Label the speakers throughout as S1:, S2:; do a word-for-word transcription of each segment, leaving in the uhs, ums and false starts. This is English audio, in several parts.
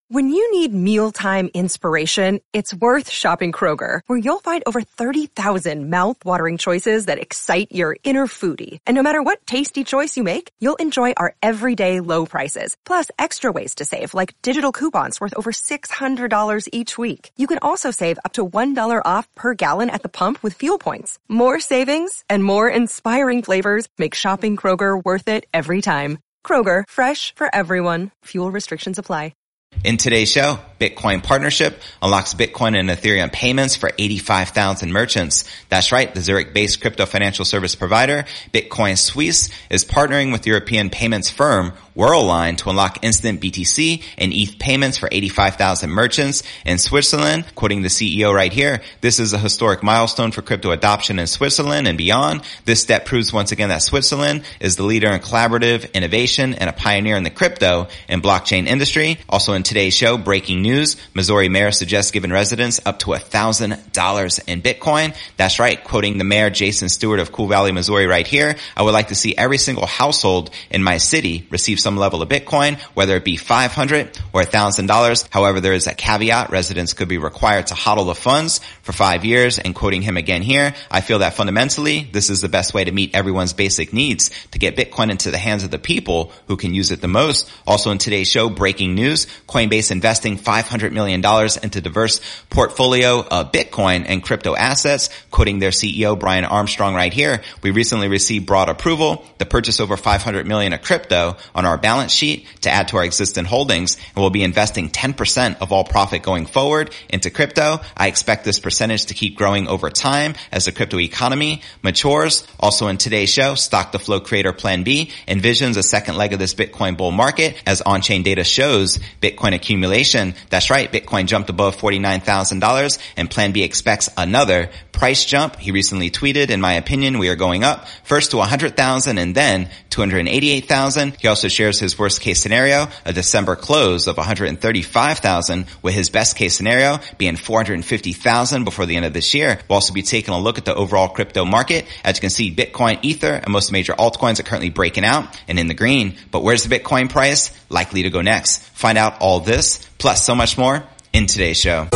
S1: When you need mealtime inspiration, it's worth shopping Kroger, where you'll find over thirty thousand mouth-watering choices that excite your inner foodie. And no matter what tasty choice you make, you'll enjoy our everyday low prices, plus extra ways to save, like digital coupons worth over six hundred dollars each week. You can also save up to one dollar off per gallon at the pump with fuel points. More savings and more inspiring flavors make shopping Kroger worth it every time. Kroger, fresh for everyone. Fuel restrictions apply.
S2: In today's show, Bitcoin Partnership unlocks Bitcoin and Ethereum payments for eighty-five thousand merchants. That's right, the Zurich-based crypto financial service provider, Bitcoin Suisse, is partnering with European payments firm Worldline to unlock instant B T C and E T H payments for eighty-five thousand merchants in Switzerland. Quoting the C E O right here, this is a historic milestone for crypto adoption in Switzerland and beyond. This step proves once again that Switzerland is the leader in collaborative innovation and a pioneer in the crypto and blockchain industry. Also in today's show, breaking news, Missouri mayor suggests giving residents up to one thousand dollars in Bitcoin. That's right, quoting the mayor, Jason Stewart of Cool Valley, Missouri right here, I would like to see every single household in my city receive some level of Bitcoin, whether it be five hundred dollars or one thousand dollars. However, there is a caveat. Residents could be required to hodl the funds for five years. And quoting him again here, I feel that fundamentally, this is the best way to meet everyone's basic needs, to get Bitcoin into the hands of the people who can use it the most. Also in today's show, breaking news, Coinbase investing five hundred million dollars into diverse portfolio of Bitcoin and crypto assets. Quoting their C E O, Brian Armstrong right here, we recently received broad approval to purchase over five hundred million dollars of crypto on our balance sheet to add to our existing holdings, and we'll be investing ten percent of all profit going forward into crypto. I expect this percentage to keep growing over time as the crypto economy matures. Also in today's show, Stock to Flow creator Plan B envisions a second leg of this Bitcoin bull market as on-chain data shows Bitcoin accumulation. That's right, Bitcoin jumped above forty-nine thousand dollars and Plan B expects another price jump. He recently tweeted, in my opinion, we are going up first to one hundred thousand and then two hundred eighty-eight thousand. He also shares his worst case scenario, a December close of one hundred thirty-five thousand, with his best case scenario being four hundred fifty thousand before the end of this year. We'll also be taking a look at the overall crypto market. As you can see, Bitcoin, Ether, and most major altcoins are currently breaking out and in the green. But where's the Bitcoin price likely to go next? Find out all this, plus so much more, in today's show.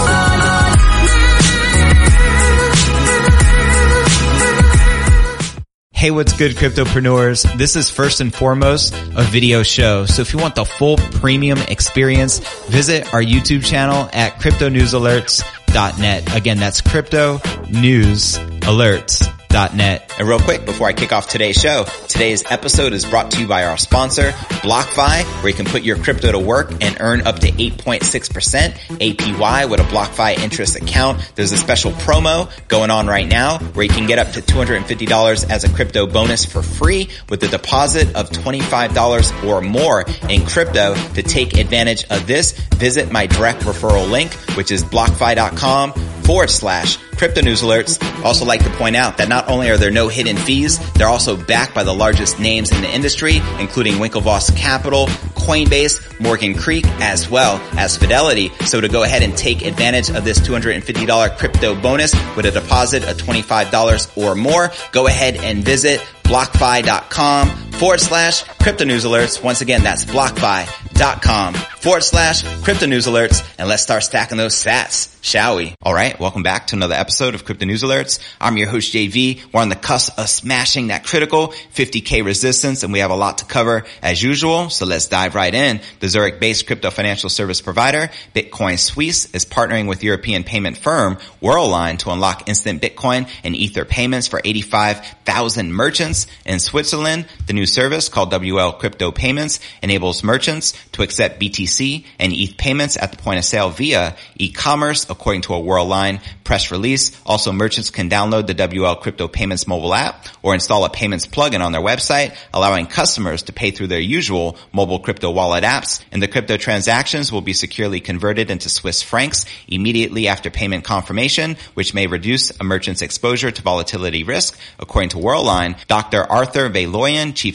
S2: Hey, what's good, cryptopreneurs? This is first and foremost a video show. So if you want the full premium experience, visit our YouTube channel at crypto news alerts dot net. Again, that's crypto news alerts dot net. And real quick, before I kick off today's show, today's episode is brought to you by our sponsor, BlockFi, where you can put your crypto to work and earn up to eight point six percent A P Y with a BlockFi interest account. There's a special promo going on right now where you can get up to two hundred fifty dollars as a crypto bonus for free with a deposit of twenty-five dollars or more in crypto. To take advantage of this, visit my direct referral link, which is blockfi.com forward slash crypto news alerts. Also like to point out that not only are there no hidden fees, they're also backed by the largest names in the industry, including Winklevoss Capital, Coinbase, Morgan Creek, as well as Fidelity. So to go ahead and take advantage of this two hundred fifty dollars crypto bonus with a deposit of twenty-five dollars or more, go ahead and visit blockfi.com forward slash crypto news alerts. Once again, that's blockfi.com forward slash crypto news alerts. And let's start stacking those sats, shall we? All right. Welcome back to another episode of Crypto News Alerts. I'm your host, J V. We're on the cusp of smashing that critical fifty K resistance, and we have a lot to cover as usual. So let's dive right in. The Zurich-based crypto financial service provider, Bitcoin Suisse, is partnering with European payment firm Worldline to unlock instant Bitcoin and Ether payments for eighty-five thousand merchants in Switzerland. The new service, called W L Crypto Payments, enables merchants to accept B T C and E T H payments at the point of sale via e-commerce, according to a Worldline press release. Also, merchants can download the W L Crypto Payments mobile app or install a payments plugin on their website, allowing customers to pay through their usual mobile crypto wallet apps. And the crypto transactions will be securely converted into Swiss francs immediately after payment confirmation, which may reduce a merchant's exposure to volatility risk. According to Worldline, Doctor Arthur Valoyan, chief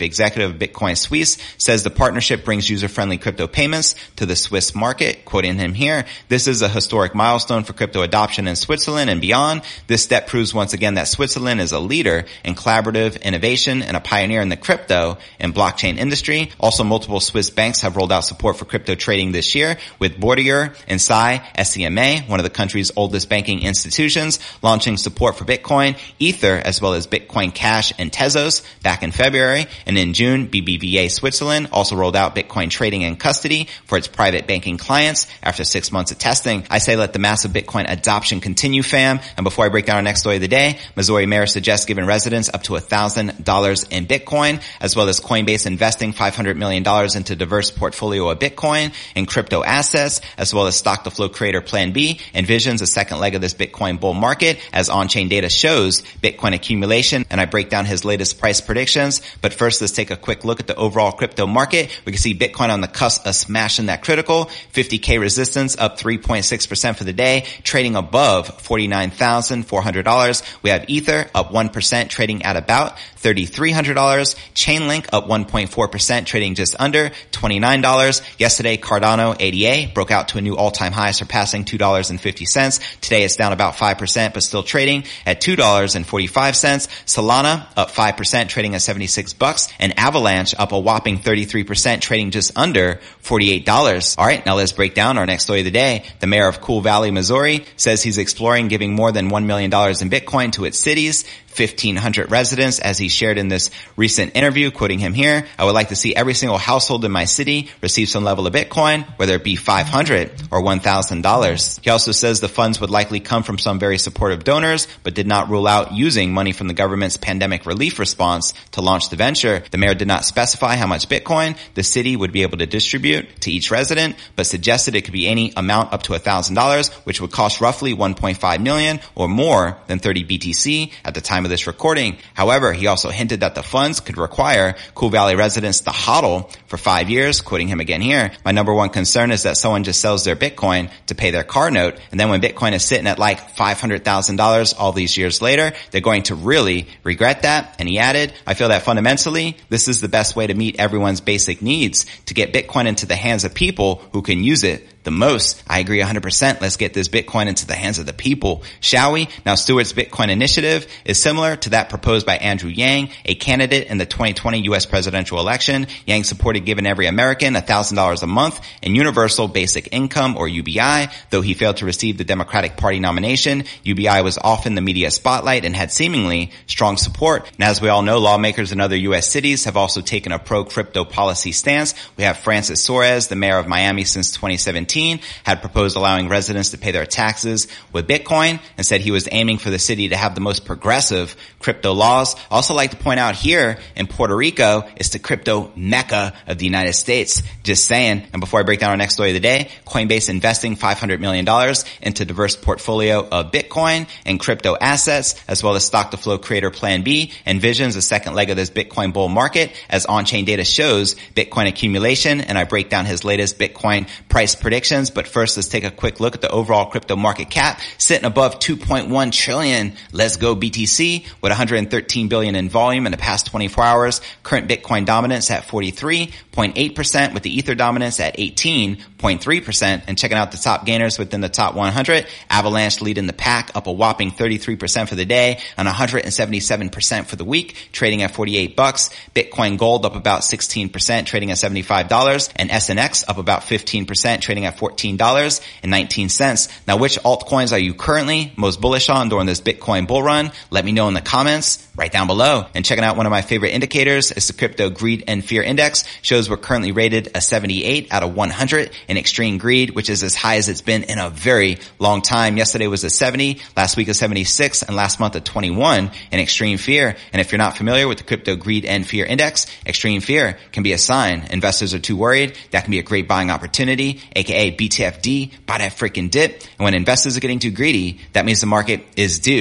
S2: executive of Bitcoin Suisse, says the partnership brings user-friendly crypto payments to the Swiss market. Quoting him here, this is a historic milestone for crypto adoption in Switzerland and beyond. This step proves once again that Switzerland is a leader in collaborative innovation and a pioneer in the crypto and blockchain industry. Also, multiple Swiss banks have rolled out support for crypto trading this year, with Bordier and S I S C M A, one of the country's oldest banking institutions, launching support for Bitcoin, Ether, as well as Bitcoin Cash and Tezos back in February. And in June, B B V A Switzerland also rolled out Bitcoin trading and custody for its private banking clients after six months of testing. I say let the massive Bitcoin adoption continue, fam. And before I break down our next story of the day, Missouri mayor suggests giving residents up to one thousand dollars in Bitcoin, as well as Coinbase investing five hundred million dollars into a diverse portfolio of Bitcoin and crypto assets, as well as Stock to Flow creator Plan B envisions a second leg of this Bitcoin bull market as on-chain data shows Bitcoin accumulation. And I break down his latest price predictions. But first, let's take a quick look at the overall crypto market. We can see Bitcoin on the cusp of smashing that critical fifty K resistance, up three point six percent for the day, trading above forty-nine thousand four hundred dollars. We have Ether up one percent, trading at about three thousand three hundred dollars. Chainlink up one point four percent, trading just under twenty-nine dollars. Yesterday, Cardano A D A broke out to a new all-time high, surpassing two dollars and fifty cents. Today, it's down about five percent, but still trading at two dollars and forty-five cents. Solana up five percent, trading at seventy-six bucks. And Avalanche up a whopping thirty-three percent, trading just under forty-eight dollars. All right, now let's break down our next story of the day. The mayor of Cool Valley, Missouri, says he's exploring giving more than one million dollars in Bitcoin to its city's fifteen hundred residents, as he shared in this recent interview. Quoting him here, I would like to see every single household in my city receive some level of Bitcoin, whether it be five hundred or one thousand dollars. He also says the funds would likely come from some very supportive donors, but did not rule out using money from the government's pandemic relief response to launch the venture. The mayor did not specify how much Bitcoin the city would be able to distribute to each resident, but suggested it could be any amount up to one thousand dollars, which would cost roughly one point five million dollars or more than thirty B T C at the time of this recording. However, he also hinted that the funds could require Cool Valley residents to hodl for five years. Quoting him again here, my number one concern is that someone just sells their Bitcoin to pay their car note, and then when Bitcoin is sitting at like five hundred thousand dollars all these years later, they're going to really regret that. And he added, I feel that fundamentally, this is the best way to meet everyone's basic needs, to get Bitcoin into the hands of people who can use it the most. I agree one hundred percent. Let's get this Bitcoin into the hands of the people, shall we? Now, Stewart's Bitcoin initiative is similar to that proposed by Andrew Yang, a candidate in the twenty twenty U S presidential election. Yang supported giving every American one thousand dollars a month in universal basic income, or U B I. Though he failed to receive the Democratic Party nomination, U B I was often the media spotlight and had seemingly strong support. And as we all know, lawmakers in other U S cities have also taken a pro-crypto policy stance. We have Francis Suarez, the mayor of Miami since twenty seventeen, had proposed allowing residents to pay their taxes with Bitcoin and said he was aiming for the city to have the most progressive crypto laws. I also like to point out here in Puerto Rico, it's the crypto mecca of the United States. Just saying. And before I break down our next story of the day, Coinbase investing five hundred million dollars into a diverse portfolio of Bitcoin and crypto assets, as well as Stock to Flow creator Plan B envisions a second leg of this Bitcoin bull market as on-chain data shows Bitcoin accumulation. And I break down his latest Bitcoin price prediction. But first, let's take a quick look at the overall crypto market cap, sitting above two point one trillion. Let's go B T C with one hundred thirteen billion in volume in the past twenty-four hours. Current Bitcoin dominance at forty-three point eight percent, with the Ether dominance at eighteen point three percent. And checking out the top gainers within the top one hundred, Avalanche leading the pack, up a whopping thirty-three percent for the day and one hundred seventy-seven percent for the week, trading at forty-eight bucks. Bitcoin Gold up about sixteen percent, trading at seventy-five dollars, and S N X up about fifteen percent, trading at fourteen dollars and nineteen cents. Now, which altcoins are you currently most bullish on during this Bitcoin bull run? Let me know in the comments right down below. And checking out one of my favorite indicators is the Crypto Greed and Fear Index. Shows we're currently rated a seventy-eight out of one hundred in extreme greed, which is as high as it's been in a very long time. Yesterday was a seventy, last week a seventy-six, and last month a twenty-one in extreme fear. And if you're not familiar with the Crypto Greed and Fear Index, extreme fear can be a sign investors are too worried. That can be a great buying opportunity, aka B T F D, buy that freaking dip. And when investors are getting too greedy, that means the market is due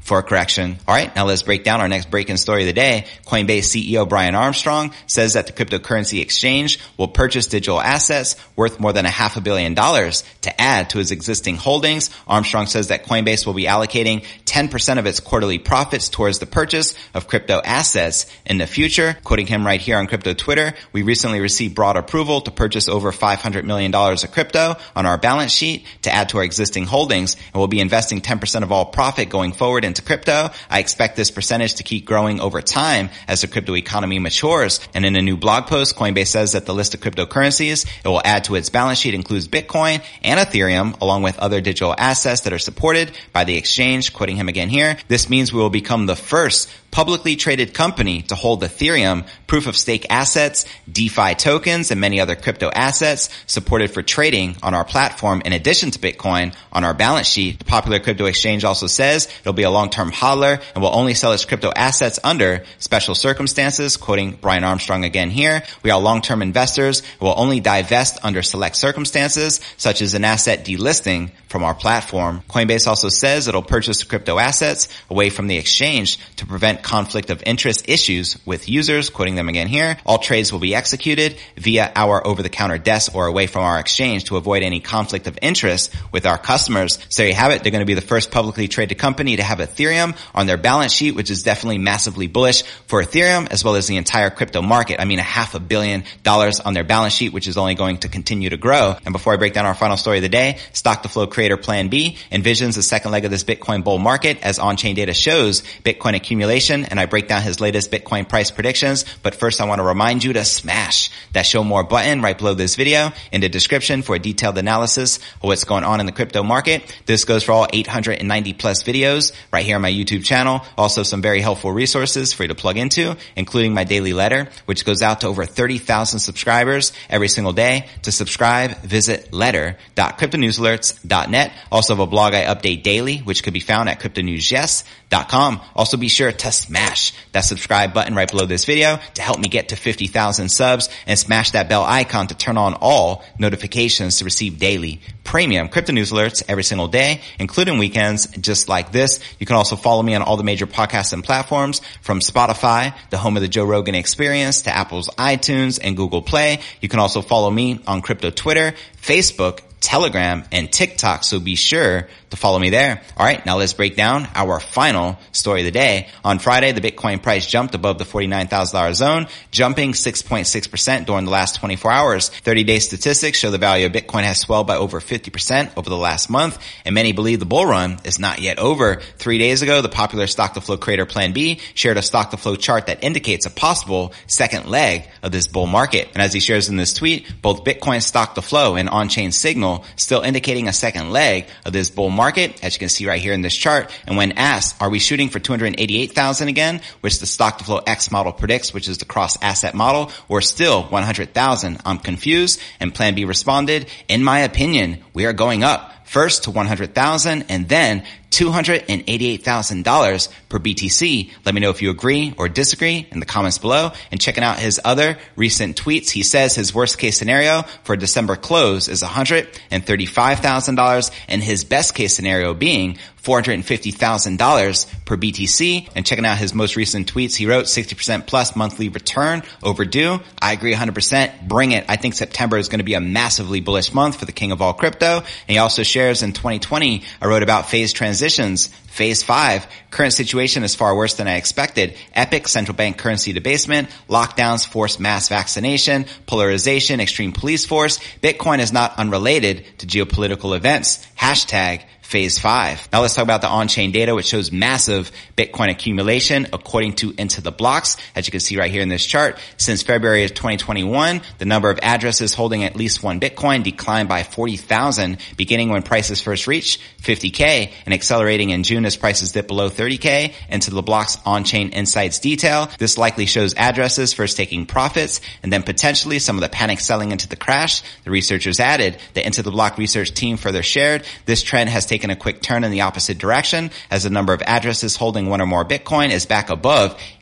S2: for a correction. All right, now let's break down our next breaking story of the day. Coinbase C E O Brian Armstrong says that the cryptocurrency exchange will purchase digital assets worth more than a half a billion dollars to add to his existing holdings. Armstrong says that Coinbase will be allocating ten percent of its quarterly profits towards the purchase of crypto assets in the future. Quoting him right here on Crypto Twitter, we recently received broad approval to purchase over five hundred million dollars of crypto on our balance sheet to add to our existing holdings, and we'll be investing ten percent of all profit going forward into crypto. I expect this percentage to keep growing over time as the crypto economy matures. And in a new blog post, Coinbase says that the list of cryptocurrencies it will add to its balance sheet includes Bitcoin and Ethereum, along with other digital assets that are supported by the exchange. Quoting him again here, this means we will become the first publicly traded company to hold Ethereum, proof of stake assets, DeFi tokens, and many other crypto assets supported for trading on our platform in addition to Bitcoin on our balance sheet. The popular crypto exchange also says it'll be a long-term hodler and will only sell its crypto assets under special circumstances. Quoting Brian Armstrong again here, we are long-term investors and will only divest under select circumstances, such as an asset delisting from our platform. Coinbase also says it'll purchase crypto assets away from the exchange to prevent conflict of interest issues with users. Quoting them again here, all trades will be executed via our over-the-counter desk or away from our exchange to avoid any conflict of interest with our customers. So there you have it. They're going to be the first publicly traded company to have Ethereum on their balance sheet, which is definitely massively bullish for Ethereum as well as the entire crypto market. I mean, a half a billion dollars on their balance sheet, which is only going to continue to grow. And before I break down our final story of the day, Stock to Flow creator Plan B envisions the second leg of this Bitcoin bull market as on-chain data shows Bitcoin accumulation, and I break down his latest Bitcoin price predictions. But first, I want to remind you to smash that show more button right below this video in the description for a detailed analysis of what's going on in the crypto market. This goes for all eight hundred ninety plus videos right here on my YouTube channel. Also some very helpful resources for you to plug into, including my daily letter, which goes out to over thirty thousand subscribers every single day. To subscribe, visit letter dot crypto news alerts dot net. Also have a blog I update daily, which could be found at crypto news yes dot com. Also be sure to smash that subscribe button right below this video to help me get to fifty thousand subs, and smash that bell icon to turn on all notifications to receive daily premium crypto news alerts every single day, including weekends just like this. You can also follow me on all the major podcasts and platforms, from Spotify, the home of the Joe Rogan Experience, to Apple's iTunes and Google Play. You can also follow me on crypto Twitter, Facebook, Telegram, and TikTok, so be sure to follow me there. All right, now let's break down our final story of the day. On Friday, the Bitcoin price jumped above the forty-nine thousand dollars zone, jumping six point six percent during the last twenty-four hours. thirty-day statistics show the value of Bitcoin has swelled by over fifty percent over the last month, and many believe the bull run is not yet over. Three days ago, the popular Stock to Flow creator Plan B shared a Stock to Flow chart that indicates a possible second leg of this bull market. And as he shares in this tweet, both Bitcoin Stock to Flow and on-chain Signal still indicating a second leg of this bull market, as you can see right here in this chart. And when asked, are we shooting for two hundred eighty-eight thousand again, which the Stock to Flow X model predicts, which is the cross asset model, or still one hundred thousand? I'm confused. And Plan B responded, in my opinion, we are going up. First to one hundred thousand and then two hundred eighty-eight thousand dollars per B T C. Let me know if you agree or disagree in the comments below. And checking out his other recent tweets, he says his worst case scenario for a December close is one hundred thirty-five thousand dollars, and his best case scenario being four hundred fifty thousand dollars per B T C. And checking out his most recent tweets, he wrote sixty percent plus monthly return overdue. I agree one hundred percent. Bring it. I think September is going to be a massively bullish month for the king of all crypto. And he also shares in twenty twenty, I wrote about phase transitions. Phase five, current situation is far worse than I expected. Epic central bank currency debasement, lockdowns, forced mass vaccination, polarization, extreme police force. Bitcoin is not unrelated to geopolitical events. Hashtag Phase five. Now let's talk about the on-chain data, which shows massive Bitcoin accumulation according to Into the Blocks. As you can see right here in this chart, since February of twenty twenty-one, the number of addresses holding at least one Bitcoin declined by forty thousand, beginning when prices first reached fifty K and accelerating in June as prices dipped below thirty K. Into the Blocks on-chain insights detail, this likely shows addresses first taking profits and then potentially some of the panic selling into the crash. The researchers added, the Into the Block research team further shared, this trend has taken a quick turn in the opposite direction as the number of addresses holding one or more Bitcoin is back above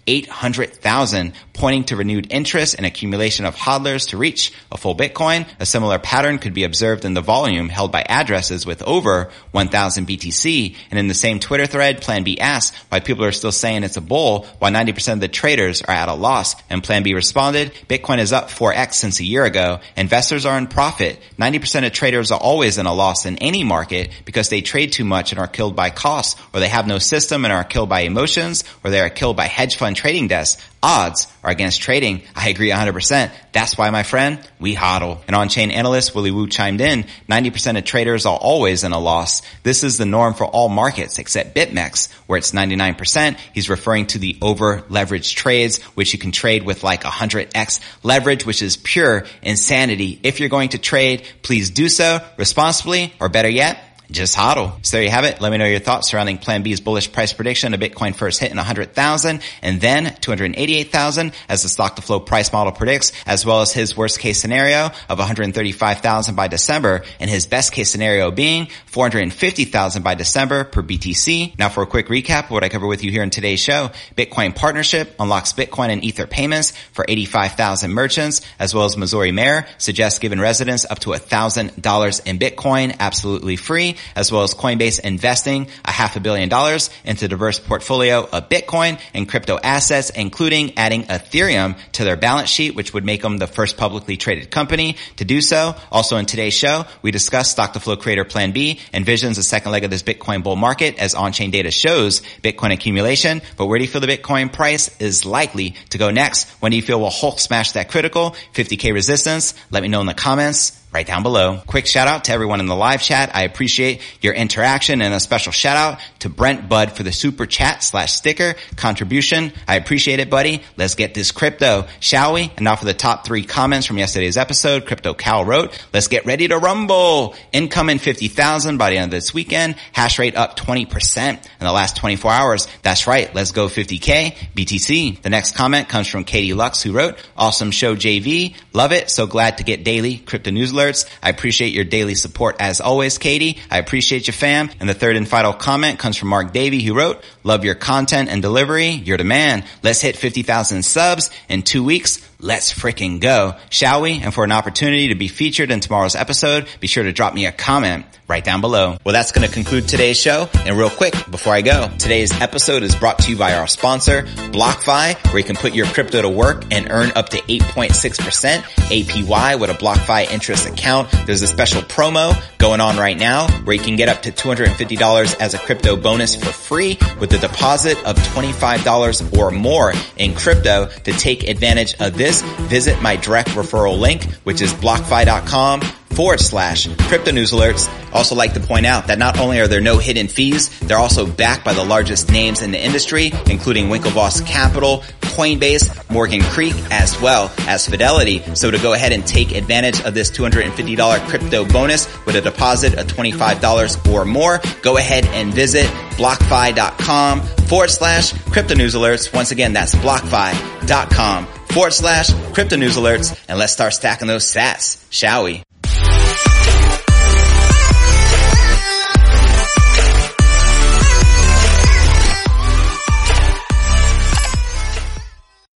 S2: eight hundred thousand, pointing to renewed interest and accumulation of hodlers to reach a full Bitcoin. A similar pattern could be observed in the volume held by addresses with over one thousand B T C. And in the same Twitter thread, Plan B asked why people are still saying it's a bull while ninety percent of the traders are at a loss. And Plan B responded, Bitcoin is up four x since a year ago. Investors are in profit. ninety percent of traders are always in a loss in any market because they trade too much and are killed by costs, or they have no system and are killed by emotions, or they are killed by hedge fund trading desks. Odds are against trading. I agree one hundred percent. That's why, my friend, we hodl. And on-chain analyst Willy Woo chimed in, ninety percent of traders are always in a loss. This is the norm for all markets except BitMEX, where it's ninety-nine percent. He's referring to the over-leveraged trades, which you can trade with like one hundred x leverage, which is pure insanity. If you're going to trade, please do so responsibly, or better yet, just hodl. So there you have it. Let me know your thoughts surrounding Plan B's bullish price prediction of Bitcoin first hitting one hundred thousand and then two hundred eighty-eight thousand as the stock to flow price model predicts, as well as his worst case scenario of one hundred thirty-five thousand by December and his best case scenario being four hundred fifty thousand by December per B T C. Now for a quick recap of what I cover with you here in today's show. Bitcoin partnership unlocks Bitcoin and Ether payments for eighty-five thousand merchants, as well as Missouri mayor suggests giving residents up to one thousand dollars in Bitcoin absolutely free, as well as Coinbase investing a half a billion dollars into a diverse portfolio of Bitcoin and crypto assets, including adding Ethereum to their balance sheet, which would make them the first publicly traded company to do so. Also in today's show, we discuss stock to flow creator Plan B envisions a second leg of this Bitcoin bull market as on-chain data shows Bitcoin accumulation. But where do you feel the Bitcoin price is likely to go next? When do you feel will Hulk smash that critical fifty K resistance? Let me know in the comments right down below. Quick shout out to everyone in the live chat. I appreciate your interaction, and a special shout out to Brent Bud for the super chat slash sticker contribution. I appreciate it, buddy. Let's get this crypto, shall we? And now for the top three comments from yesterday's episode. Crypto Cal wrote, let's get ready to rumble. Incoming fifty thousand by the end of this weekend. Hash rate up twenty percent in the last twenty-four hours. That's right. Let's go fifty K B T C. The next comment comes from Katie Lux, who wrote, awesome show J V. Love it. So glad to get daily crypto news alerts. I appreciate your daily support as always, Katie. I appreciate you, fam. And the third and final comment comes from Mark Davey, who wrote, love your content and delivery. You're the man. Let's hit fifty thousand subs in two weeks. Let's freaking go, shall we? And for an opportunity to be featured in tomorrow's episode, be sure to drop me a comment right down below. Well, that's going to conclude today's show. And real quick, before I go, today's episode is brought to you by our sponsor, BlockFi, where you can put your crypto to work and earn up to eight point six percent A P Y with a BlockFi interest account. There's a special promo going on right now where you can get up to two hundred fifty dollars as a crypto bonus for free with a deposit of twenty-five dollars or more in crypto. To take advantage of this, visit my direct referral link, which is blockfi.com forward slash crypto news alerts. Also like to point out that not only are there no hidden fees, they're also backed by the largest names in the industry, including Winklevoss Capital, Coinbase, Morgan Creek, as well as Fidelity. So to go ahead and take advantage of this two hundred fifty dollars crypto bonus with a deposit of twenty-five dollars or more, go ahead and visit blockfi.com forward slash crypto news alerts. Once again, that's blockfi.com forward slash crypto news alerts. And let's start stacking those sats, shall we?